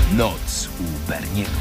Noc u Berniego.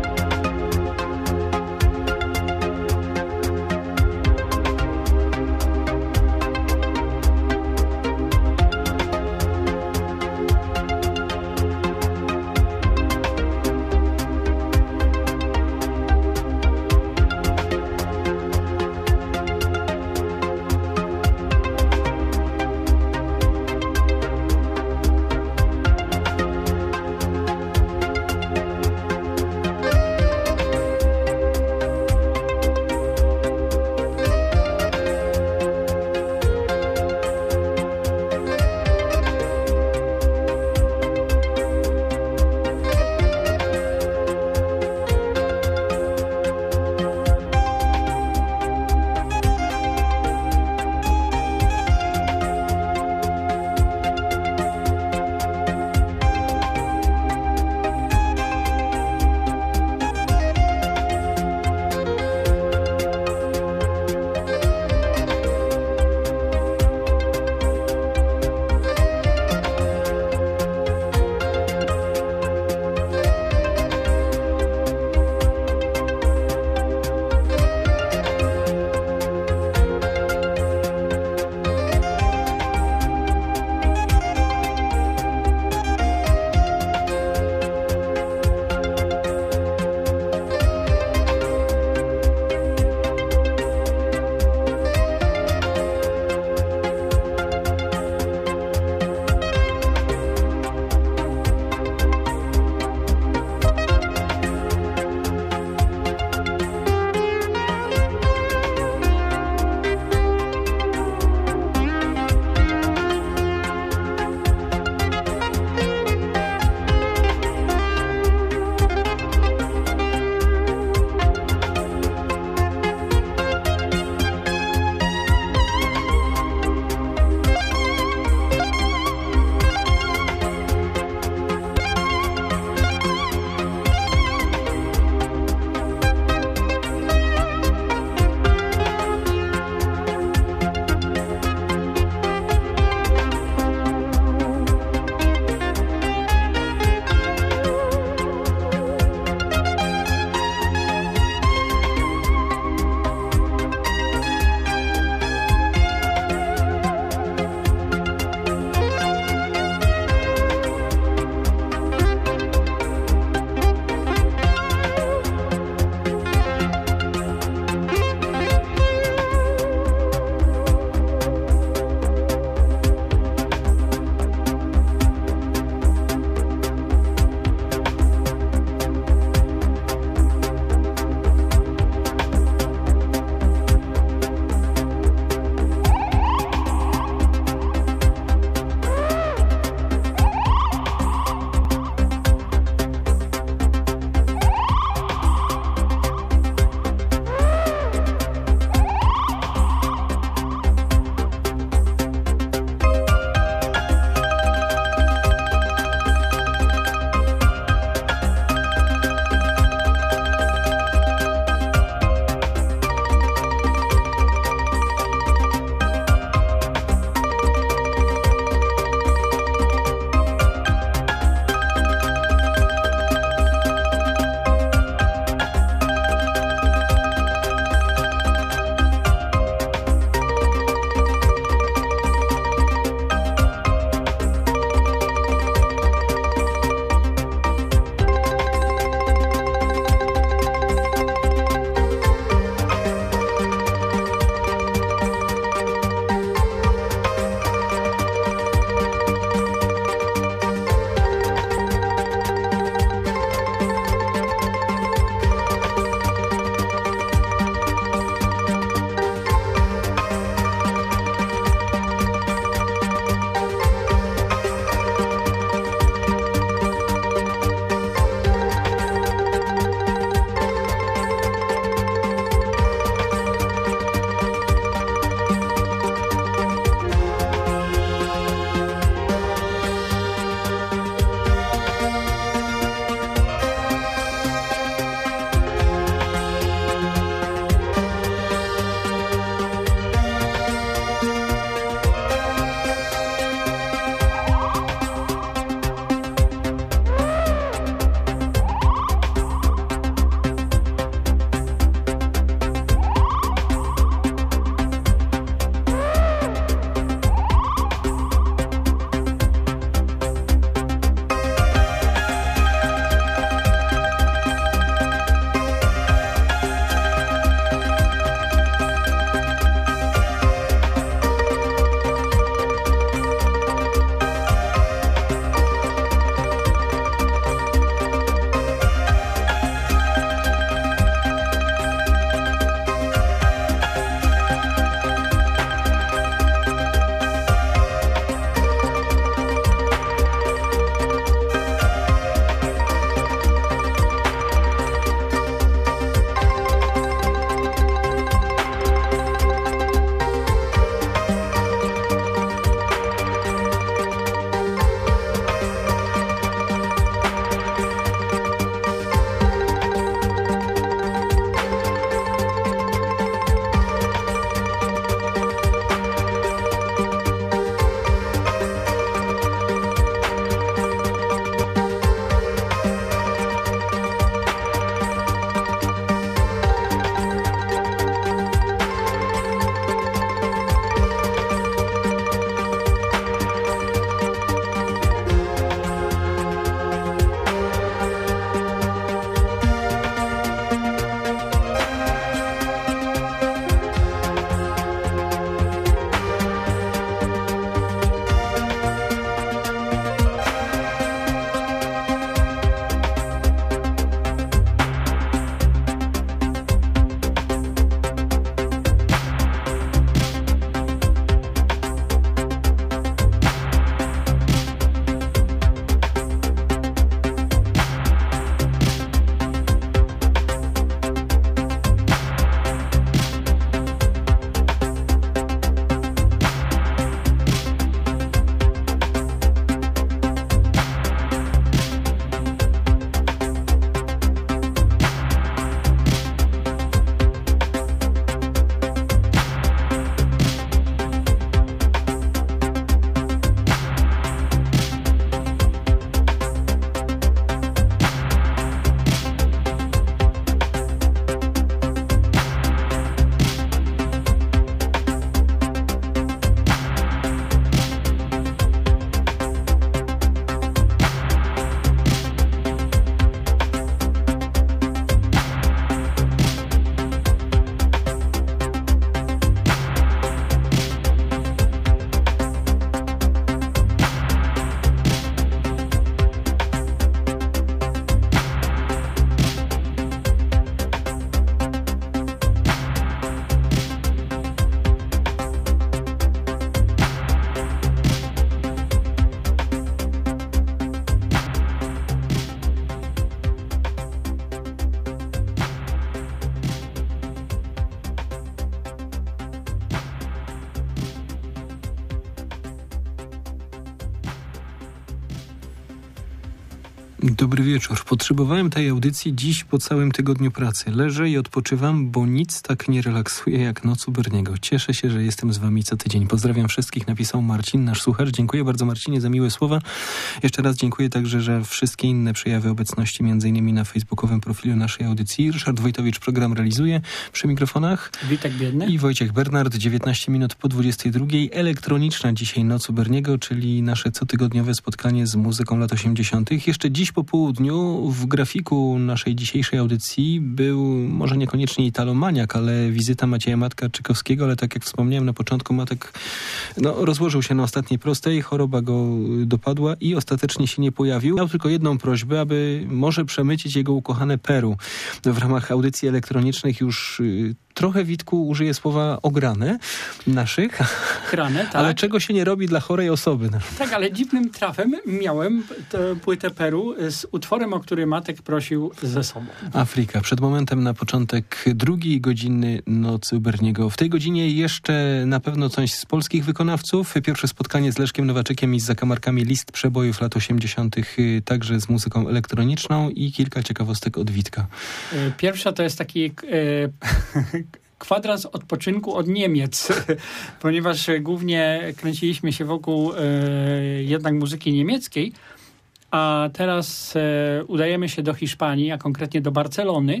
Dobry wieczór. Potrzebowałem tej audycji dziś po całym tygodniu pracy. Leżę i odpoczywam, bo nic tak nie relaksuje jak noc u Berniego. Cieszę się, że jestem z wami co tydzień. Pozdrawiam wszystkich, napisał Marcin, nasz słuchacz. Dziękuję bardzo, Marcinie, za miłe słowa. Jeszcze raz dziękuję także, że wszystkie inne przejawy obecności, m.in. na facebookowym profilu naszej audycji. Ryszard Wojtowicz program realizuje przy mikrofonach. Witek Biedny I Wojciech Bernard, 19 minut po 22. Elektroniczna dzisiaj noc u Berniego, czyli nasze cotygodniowe spotkanie z muzyką lat 80. Jeszcze dziś po południu w grafiku naszej dzisiejszej audycji był może niekoniecznie italomaniak, ale wizyta Macieja Matka Czykowskiego, ale tak jak wspomniałem na początku, Matek rozłożył się na ostatniej prostej, choroba go dopadła i ostatecznie się nie pojawił. Miał tylko jedną prośbę, aby może przemycić jego ukochane Peru. W ramach audycji elektronicznych już trochę, Witku, użyję słowa ograne naszych, Krane, tak. Ale czego się nie robi dla chorej osoby. Tak, ale dziwnym trafem miałem tę płytę Peru z utworem, o który Matek prosił ze sobą. Afryka. Przed momentem na początek drugiej godziny nocy u Berniego. W tej godzinie jeszcze na pewno coś z polskich wykonawców. Pierwsze spotkanie z Leszkiem Nowaczykiem i z zakamarkami list przebojów lat 80., także z muzyką elektroniczną i kilka ciekawostek od Witka. Pierwsza to jest taki kwadrans odpoczynku od Niemiec, ponieważ głównie kręciliśmy się wokół jednak muzyki niemieckiej, a teraz udajemy się do Hiszpanii, a konkretnie do Barcelony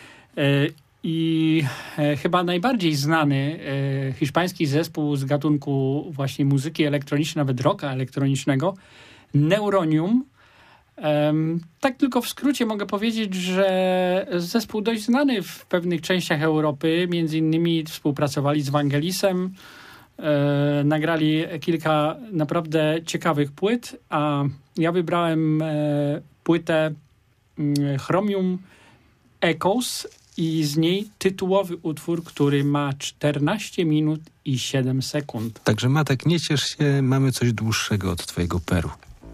i chyba najbardziej znany hiszpański zespół z gatunku właśnie muzyki elektronicznej, nawet rocka elektronicznego, Neuronium. Tak tylko w skrócie mogę powiedzieć, że zespół dość znany w pewnych częściach Europy, między innymi współpracowali z Vangelisem, nagrali kilka naprawdę ciekawych płyt, a ja wybrałem płytę Chromium Echoes i z niej tytułowy utwór, który ma 14 minut i 7 sekund. Także Matek, nie ciesz się, mamy coś dłuższego od twojego Peru.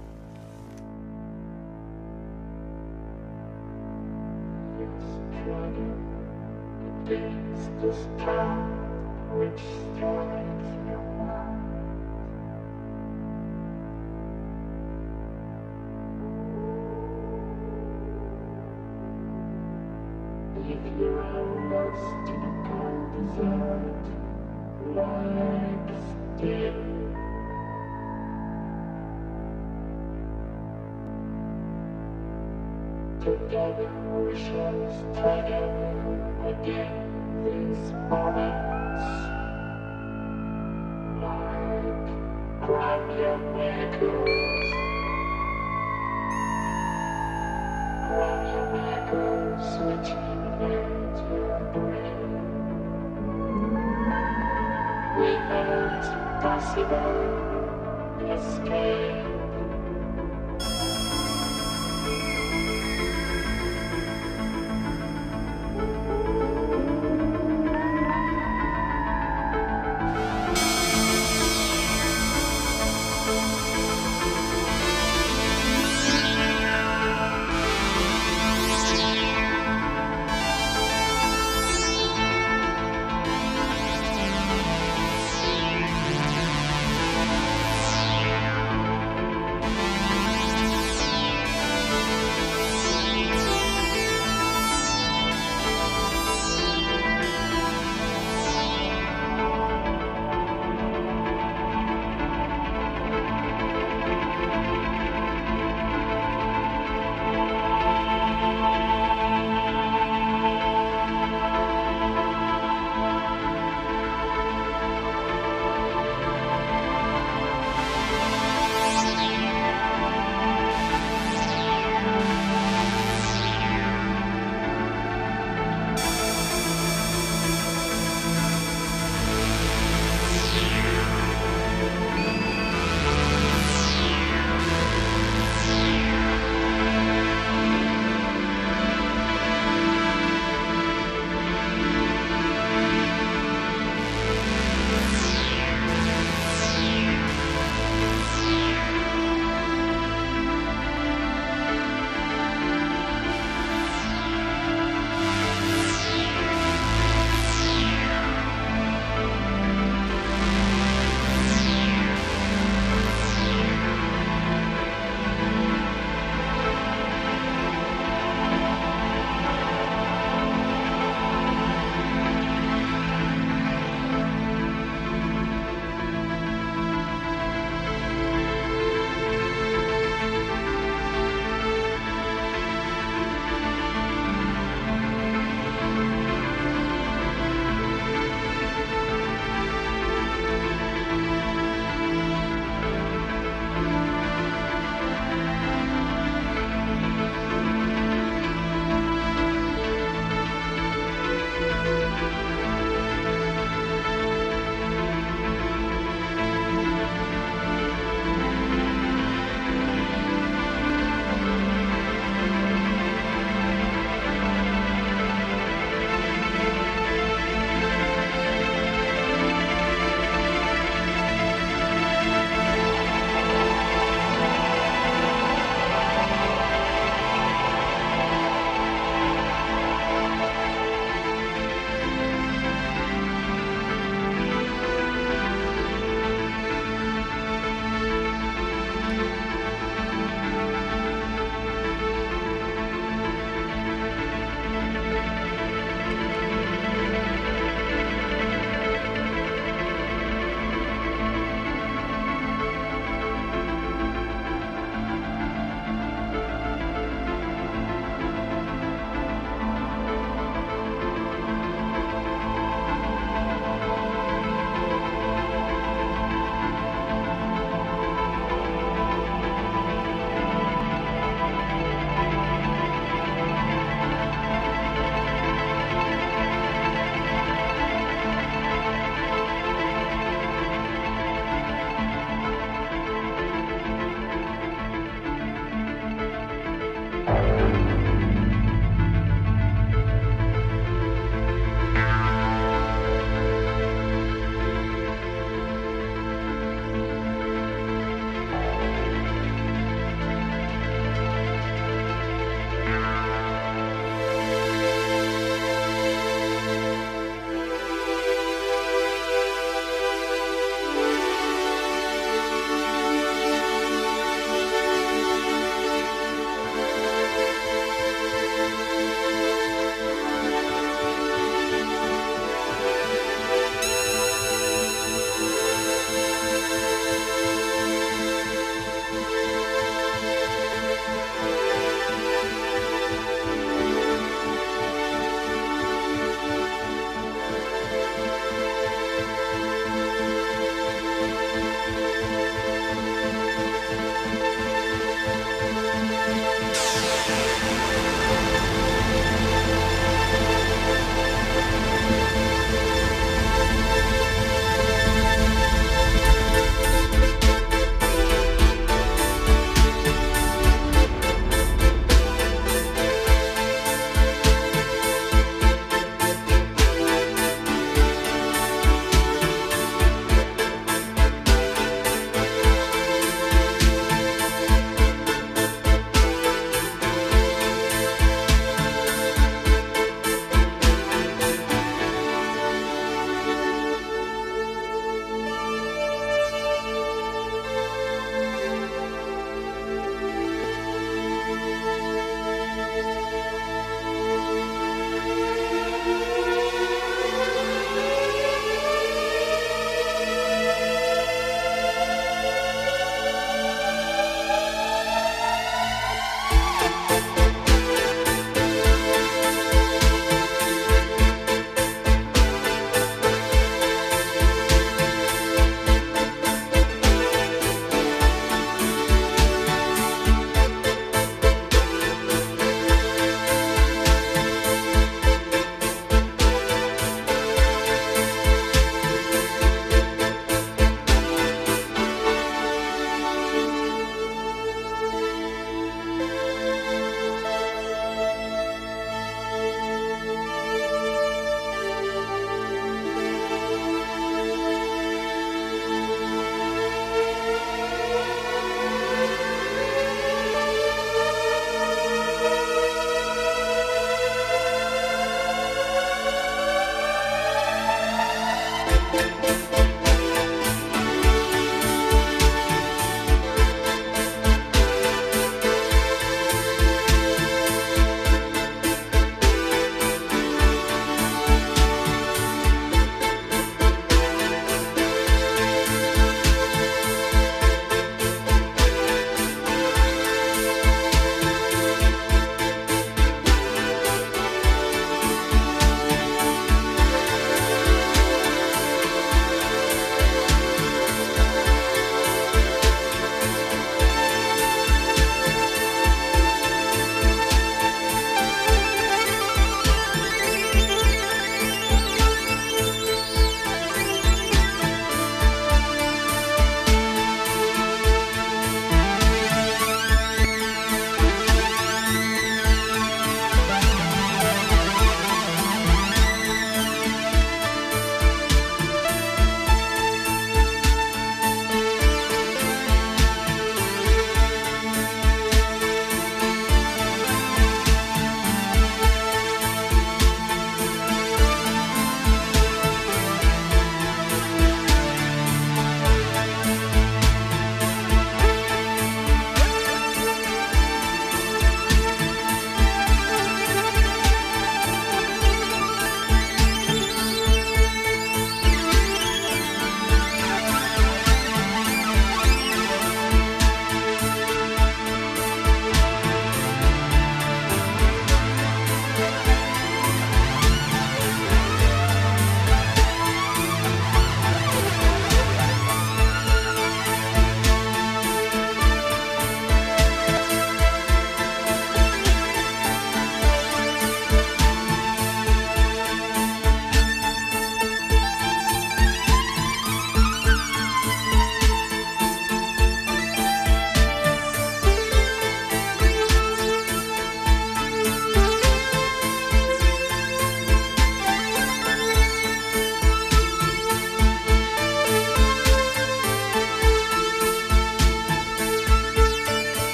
Together we shall struggle again these moments, like cranium echoes, which invade your brain. We know it's impossible escape.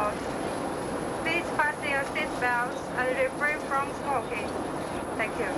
indoors. Please fasten your seatbelts and refrain from smoking. Thank you.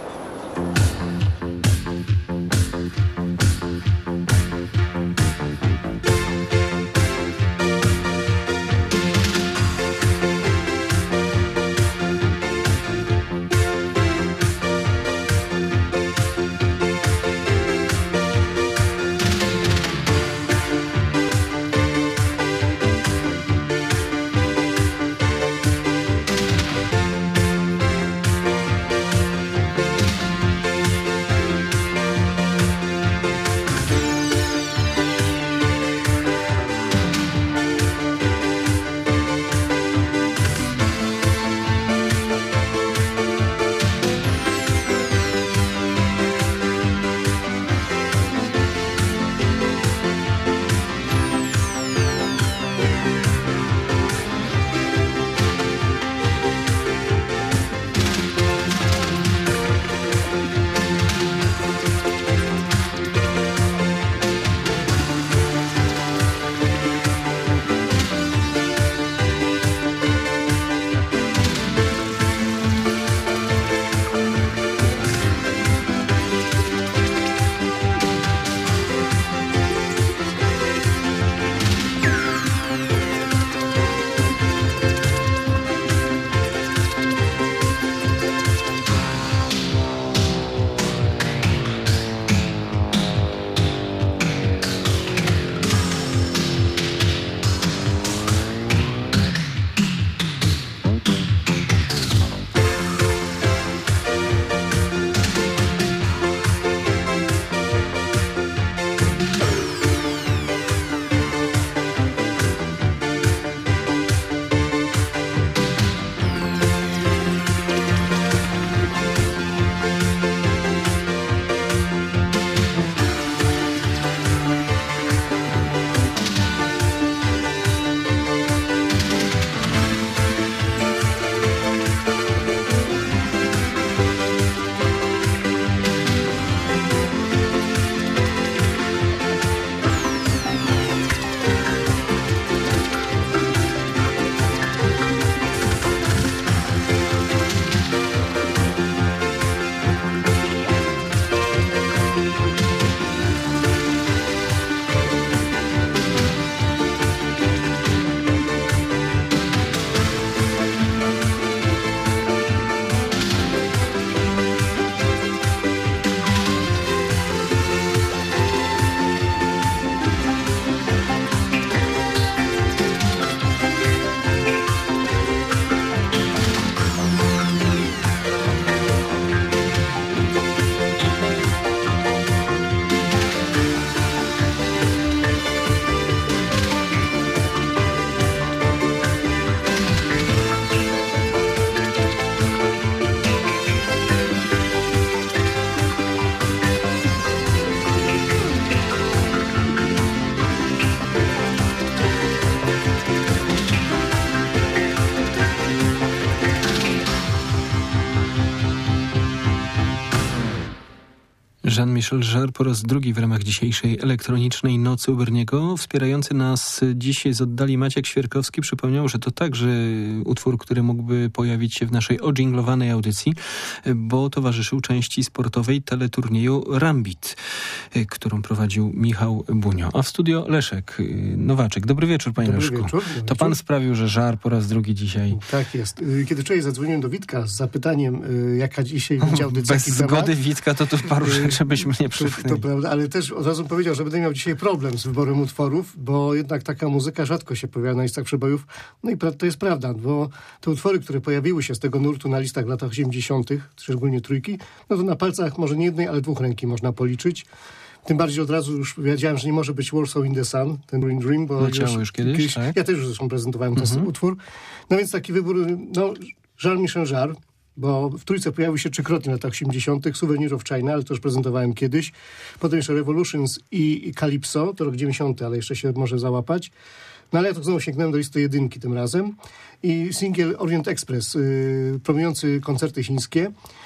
Jean-Michel Jarre po raz drugi w ramach dzisiejszej elektronicznej Nocy u Berniego. Wspierający nas dziś z oddali Maciek Świerkowski przypomniał, że to także utwór, który mógłby pojawić się w naszej odżinglowanej audycji, bo towarzyszył części sportowej teleturnieju Rambit, którą prowadził Michał Bunio. A w studio Leszek Nowaczek. Dobry wieczór, panie Leszku. Dobry wieczór. To pan sprawił, że Jarre po raz drugi dzisiaj... Tak jest. Kiedy wczoraj zadzwoniłem do Witka z zapytaniem, jaka dzisiaj będzie audycja. Bez zgody Witka to tu paru rzeczy byśmy nie przypchnęli. To prawda, ale też od razu powiedział, że będę miał dzisiaj problem z wyborem utworów, bo jednak taka muzyka rzadko się pojawia na listach przebojów. No i to jest prawda, bo te utwory, które pojawiły się z tego nurtu na listach w latach 80., szczególnie trójki, no to na palcach może nie jednej, ale dwóch ręki można policzyć. Tym bardziej od razu już wiedziałem, że nie może być Warsaw in the Sun, ten Green Dream, bo już kiedyś, tak? Ja też już zresztą prezentowałem ten utwór. No więc taki wybór, no Jean-Michel Jarre, bo w trójce pojawił się trzykrotnie w latach 80. Souvenir of China, ale to już prezentowałem kiedyś. Potem jeszcze Revolutions i Calypso, to rok 90., ale jeszcze się może załapać. No ale ja to znowu sięgnąłem do listy jedynki tym razem. I singiel Orient Express, promujący koncerty chińskie.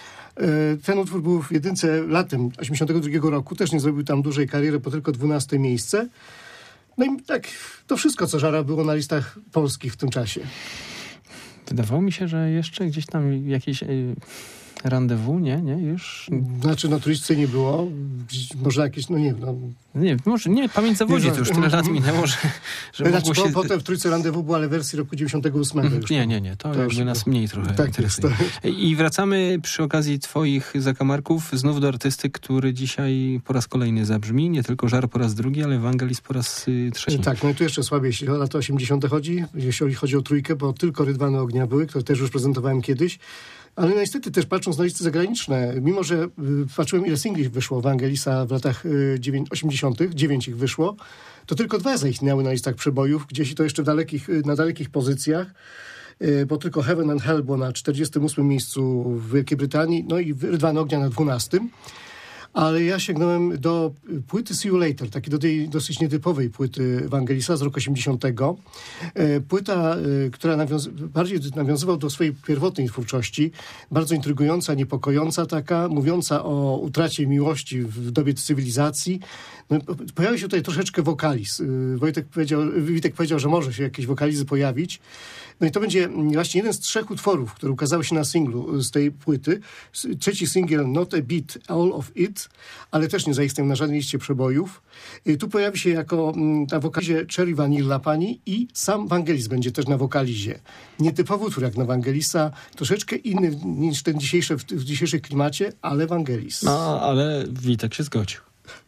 Ten utwór był w jedynce latem 82 roku, też nie zrobił tam dużej kariery, bo tylko 12 miejsce. No i tak, to wszystko, co żara było na listach polskich w tym czasie. Wydawało mi się, że jeszcze gdzieś tam jakieś rendezvous, nie? Już... Znaczy, trójcy nie było. Może jakieś, nie wiem. Nie, może nie, pamięć zawodzi, to już tyle lat minęło, że znaczy, mogło się... Potem w trójce rendezvous była, ale wersji roku 98 już. Nie, to jakby nas mniej trochę tak interesuje. I wracamy przy okazji twoich zakamarków znów do artysty, który dzisiaj po raz kolejny zabrzmi. Nie tylko Żar po raz drugi, ale Vangelis po raz trzeci. Tak, no i tu jeszcze słabiej, jeśli o lata 80. chodzi, jeśli chodzi o trójkę, bo tylko Rydwany Ognia były, które też już prezentowałem kiedyś. Ale niestety też patrząc na listy zagraniczne, mimo że patrzyłem, ile singli wyszło Vangelisa w latach 80., 9 ich wyszło, to tylko 2 zaistniały na listach przebojów, gdzieś i to jeszcze na dalekich pozycjach, bo tylko Heaven and Hell było na 48. miejscu w Wielkiej Brytanii, no i Rydwany Ognia na 12. Ale ja sięgnąłem do płyty See You Later, takiej do tej dosyć nietypowej płyty Vangelisa z roku 80. Płyta, która bardziej nawiązywał do swojej pierwotnej twórczości, bardzo intrygująca, niepokojąca taka, mówiąca o utracie miłości w dobie cywilizacji. No, pojawił się tutaj troszeczkę wokaliz. Witek powiedział, że może się jakieś wokalizy pojawić. No i to będzie właśnie jeden z 3 utworów, które ukazały się na singlu z tej płyty. Trzeci singiel Not a Bit, All of It, ale też nie zaistniał na żadnej liście przebojów. Tu pojawi się jako na wokalizie Cherry Vanilla pani i sam Vangelis będzie też na wokalizie. Nietypowy utwór jak na Vangelisa, troszeczkę inny niż ten w dzisiejszym klimacie, ale Vangelis. No, ale Witek się zgodził.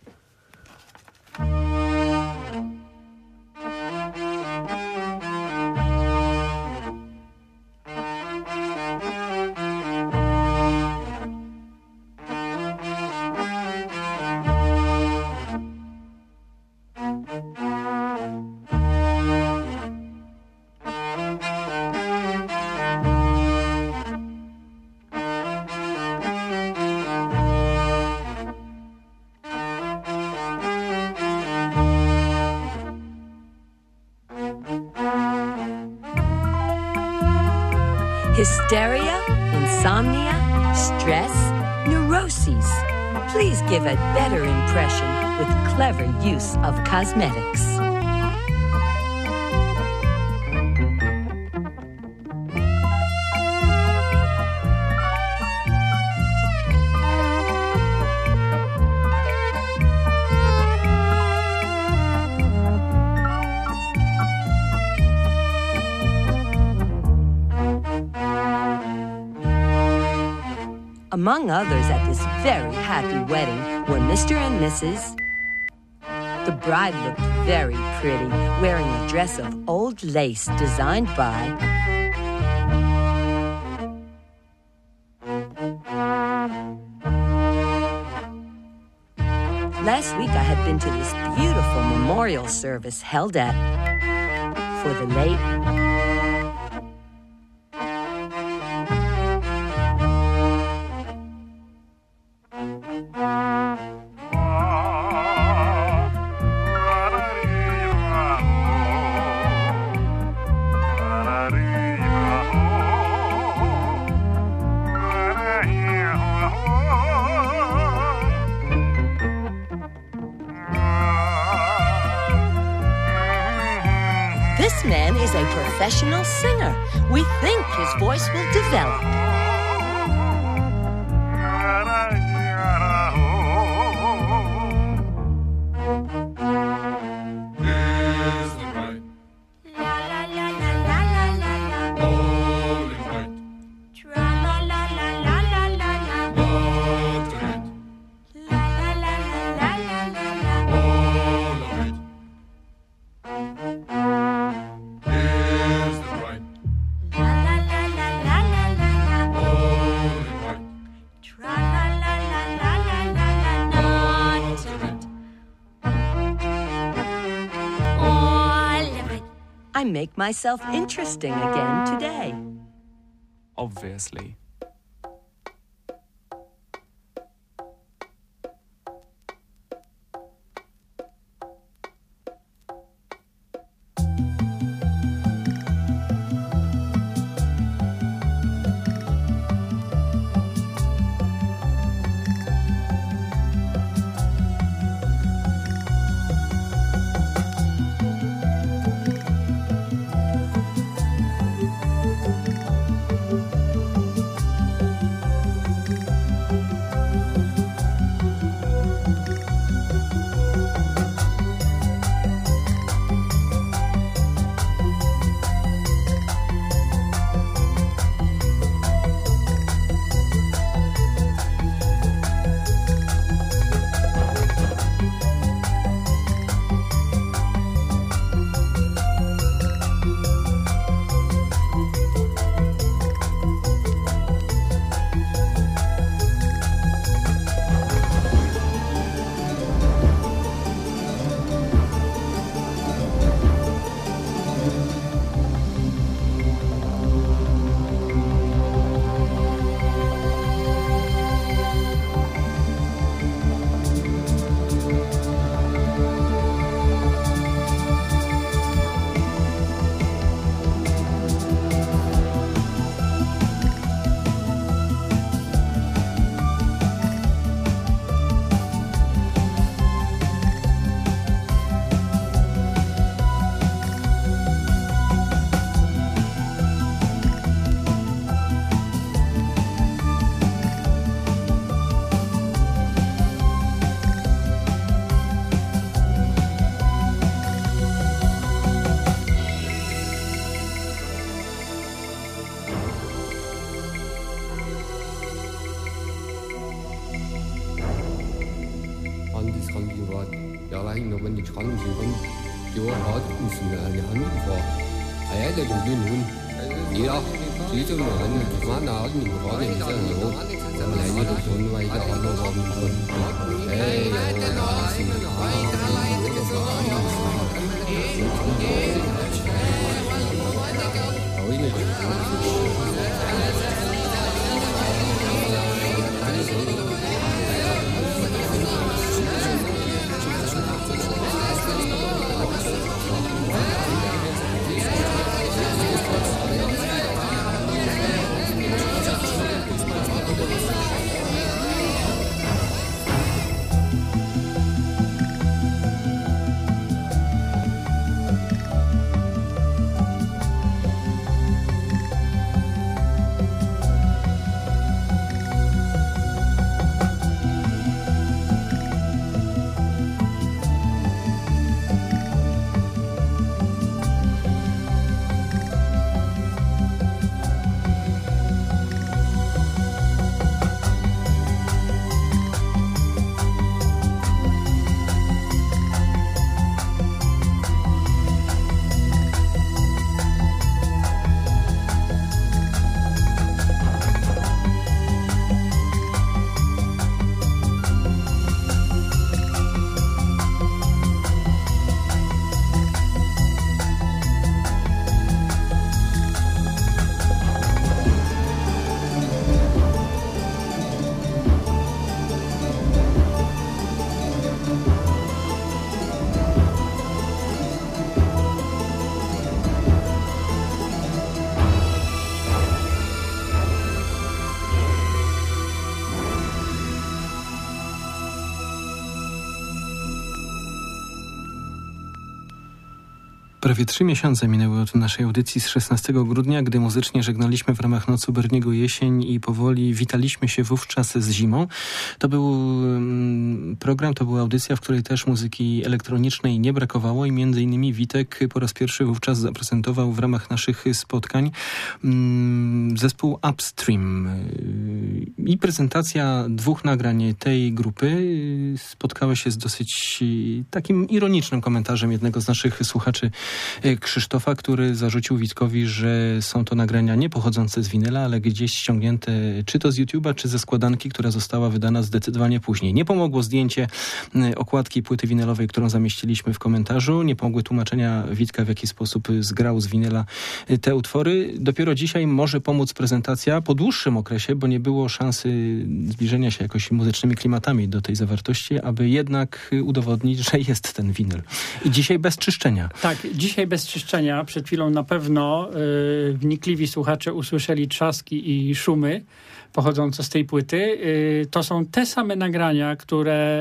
Hysteria, insomnia, stress, neuroses. Please give a better impression with clever use of cosmetics. Among others at this very happy wedding were Mr. and Mrs. The bride looked very pretty, wearing a dress of old lace designed by Last week I had been to this beautiful memorial service held at for the late This man is a professional singer. We think his voice will develop. I make myself interesting again today. Obviously. Prawie 3 miesiące minęły od naszej audycji z 16 grudnia, gdy muzycznie żegnaliśmy w ramach Nocy Berniego jesień i powoli witaliśmy się wówczas z zimą. To był program, to była audycja, w której też muzyki elektronicznej nie brakowało i między innymi Witek po raz pierwszy wówczas zaprezentował w ramach naszych spotkań zespół Upstream. I prezentacja 2 nagrań tej grupy spotkała się z dosyć takim ironicznym komentarzem jednego z naszych słuchaczy, Krzysztofa, który zarzucił Witkowi, że są to nagrania nie pochodzące z winyla, ale gdzieś ściągnięte czy to z YouTube'a, czy ze składanki, która została wydana zdecydowanie później. Nie pomogło zdjęcie okładki płyty winylowej, którą zamieściliśmy w komentarzu. Nie pomogły tłumaczenia Witka, w jaki sposób zgrał z winyla te utwory. Dopiero dzisiaj może pomóc prezentacja po dłuższym okresie, bo nie było szansy zbliżenia się jakoś muzycznymi klimatami do tej zawartości, aby jednak udowodnić, że jest ten winyl. I dzisiaj bez czyszczenia. Tak, dzisiaj bez czyszczenia. Przed chwilą na pewno wnikliwi słuchacze usłyszeli trzaski i szumy pochodzące z tej płyty. To są te same nagrania, które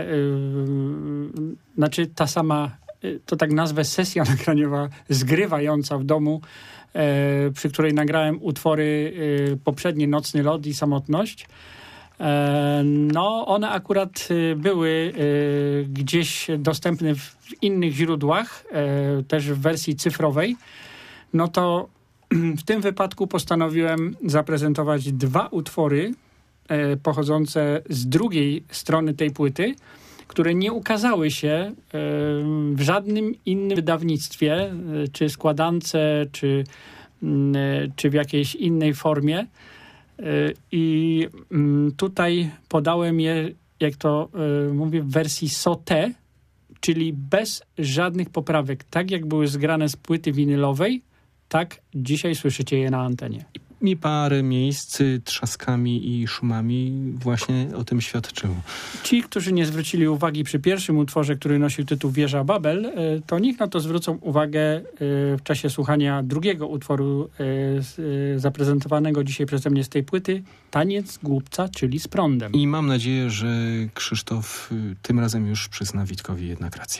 znaczy ta sama, to tak nazwę, sesja nagraniowa zgrywająca w domu, przy której nagrałem utwory poprzednie Nocny Lot i Samotność. No, one akurat były gdzieś dostępne w innych źródłach, też w wersji cyfrowej. No to w tym wypadku postanowiłem zaprezentować 2 utwory pochodzące z drugiej strony tej płyty, które nie ukazały się w żadnym innym wydawnictwie, czy składance, czy w jakiejś innej formie. I tutaj podałem je, jak to mówię, w wersji sauté, czyli bez żadnych poprawek. Tak jak były zgrane z płyty winylowej, tak dzisiaj słyszycie je na antenie. I parę miejsc trzaskami i szumami właśnie o tym świadczyło. Ci, którzy nie zwrócili uwagi przy pierwszym utworze, który nosił tytuł Wieża Babel, to niech na to zwrócą uwagę w czasie słuchania drugiego utworu zaprezentowanego dzisiaj przeze mnie z tej płyty, Taniec Głupca, czyli z prądem. I mam nadzieję, że Krzysztof tym razem już przyzna Witkowi jednak rację.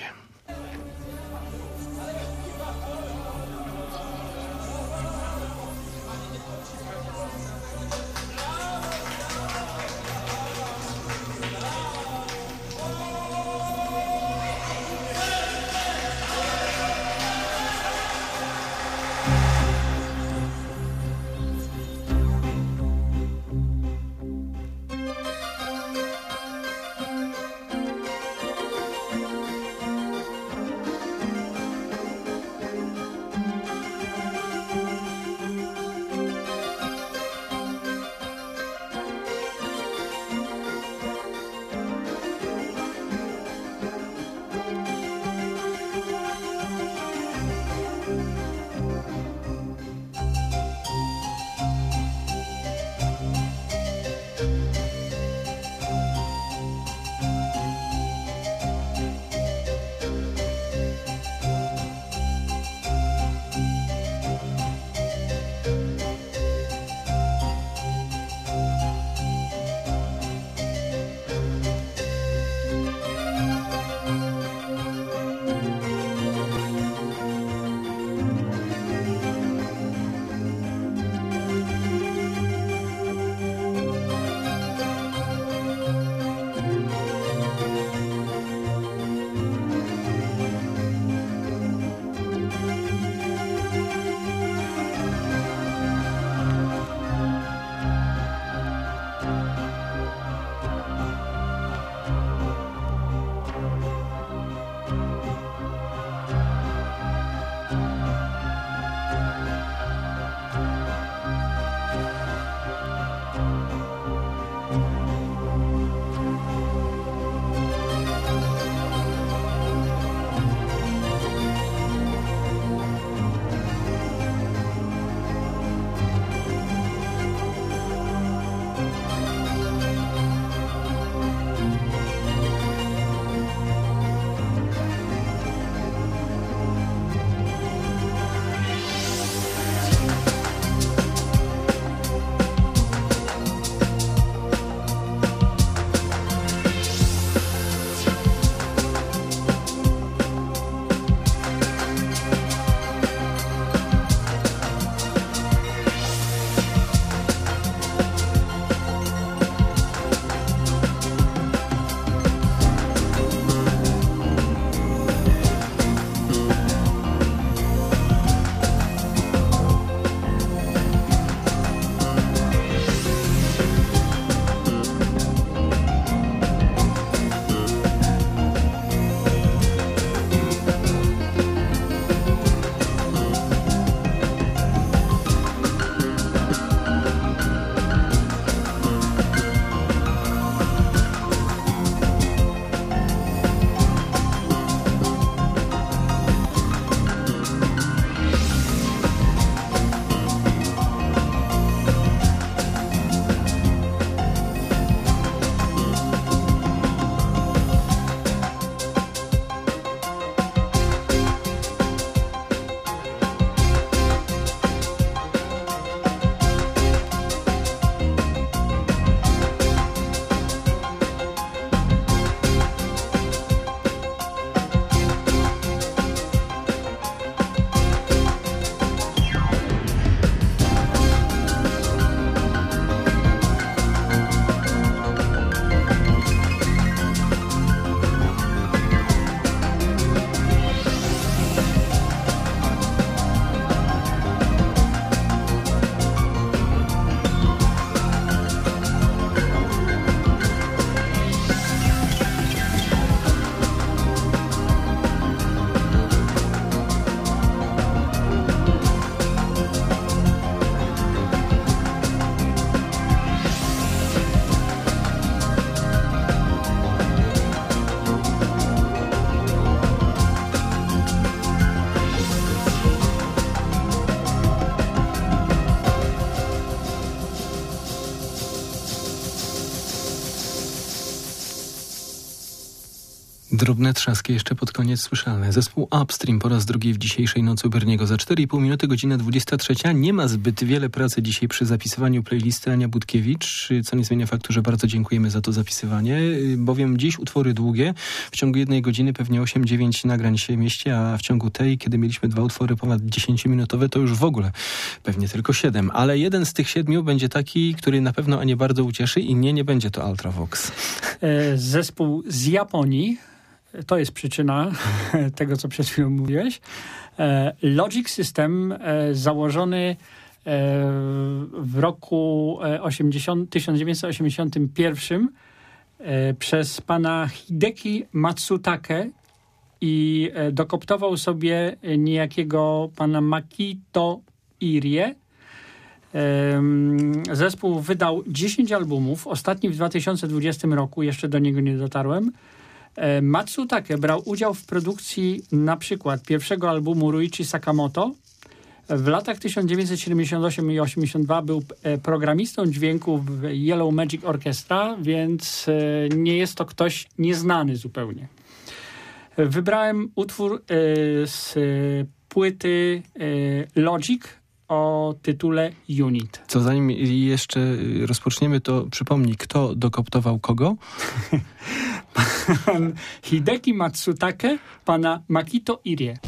Drobne trzaski jeszcze pod koniec słyszalne. Zespół Upstream po raz drugi w dzisiejszej Nocy u Berniego. Za 4,5 minuty, godzina 23. Nie ma zbyt wiele pracy dzisiaj przy zapisywaniu playlisty Ania Budkiewicz, co nie zmienia faktu, że bardzo dziękujemy za to zapisywanie, bowiem dziś utwory długie. W ciągu 1 godziny pewnie 8-9 nagrań się mieści, a w ciągu tej, kiedy mieliśmy 2 utwory ponad 10-minutowe, to już w ogóle pewnie tylko 7. Ale jeden z tych 7 będzie taki, który na pewno Anię bardzo ucieszy i nie będzie to Ultravox. Zespół z Japonii. To jest przyczyna tego, co przed chwilą mówiłeś. Logic System, założony w roku 1981 przez pana Hideki Matsutake i dokoptował sobie niejakiego pana Makito Irie. Zespół wydał 10 albumów, ostatni w 2020 roku, jeszcze do niego nie dotarłem. Matsutake brał udział w produkcji na przykład pierwszego albumu Ruichi Sakamoto. W latach 1978 i 82 był programistą dźwięku w Yellow Magic Orchestra, więc nie jest to ktoś nieznany zupełnie. Wybrałem utwór z płyty Logic o tytule Unit. Co zanim jeszcze rozpoczniemy, to przypomnij, kto dokoptował kogo? Pan Hideki Matsutake, pana Makito Irie.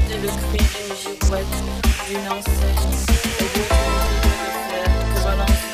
D'une enseigne, au bout d'une de fer que balance